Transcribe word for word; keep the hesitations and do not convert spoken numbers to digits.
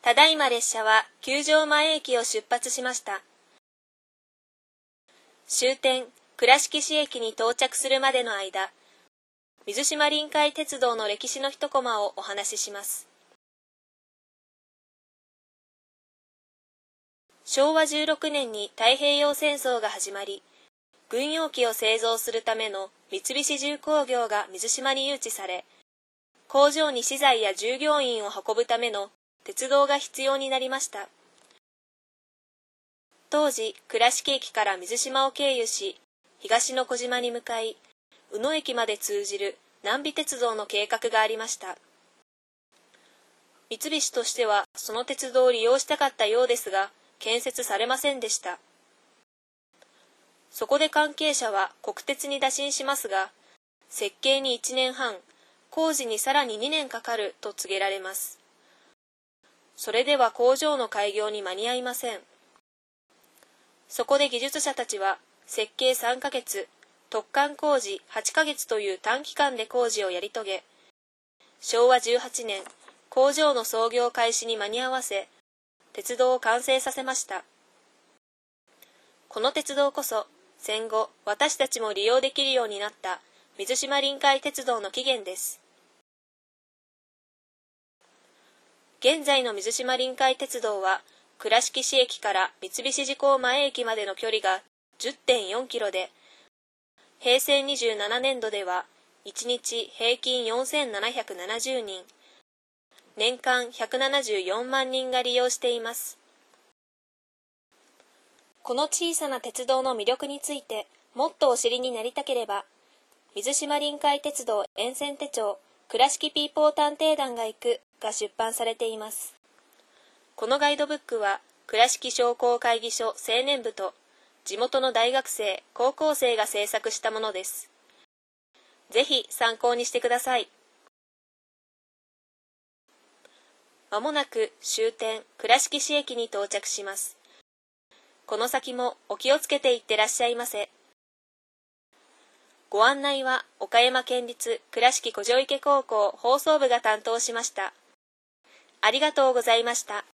ただいま列車は球場前駅を出発しました。終点、倉敷市駅に到着するまでの間、水島臨海鉄道の歴史の一コマをお話しします。しょうわじゅうろくねんに太平洋戦争が始まり、軍用機を製造するための三菱重工業が水島に誘致され、工場に資材や従業員を運ぶための鉄道が必要になりました。当時、倉敷駅から水島を経由し、東の小島に向かい、宇野駅まで通じる南美鉄道の計画がありました。三菱としてはその鉄道を利用したかったようですが、建設されませんでした。そこで関係者は国鉄に打診しますが、設計にいちねんはん、工事にさらににねんかかると告げられます。それでは工場の開業に間に合いません。そこで技術者たちは設計さんかげつ、突貫工事はちかげつという短期間で工事をやり遂げ、しょうわじゅうはちねん、工場の操業開始に間に合わせ、鉄道を完成させました。この鉄道こそ、戦後私たちも利用できるようになった水島臨海鉄道の起源です。現在の水島臨海鉄道は、倉敷市駅から三菱重工前駅までの距離が じゅってんよんキロで、へいせいにじゅうななねんどではいちにち平均よんせんななひゃくななじゅうにん、年間ひゃくななじゅうよんまんにんが利用しています。この小さな鉄道の魅力についてもっとお知りになりたければ、水島臨海鉄道沿線手帳倉敷ピーポー探偵団が行くが出版されています。このガイドブックは倉敷商工会議所青年部と地元の大学生、高校生が制作したものです。ぜひ参考にしてください。まもなく終点倉敷市駅に到着します。この先もお気をつけていってらっしゃいませ。ご案内は岡山県立倉敷古城池高校放送部が担当しました。ありがとうございました。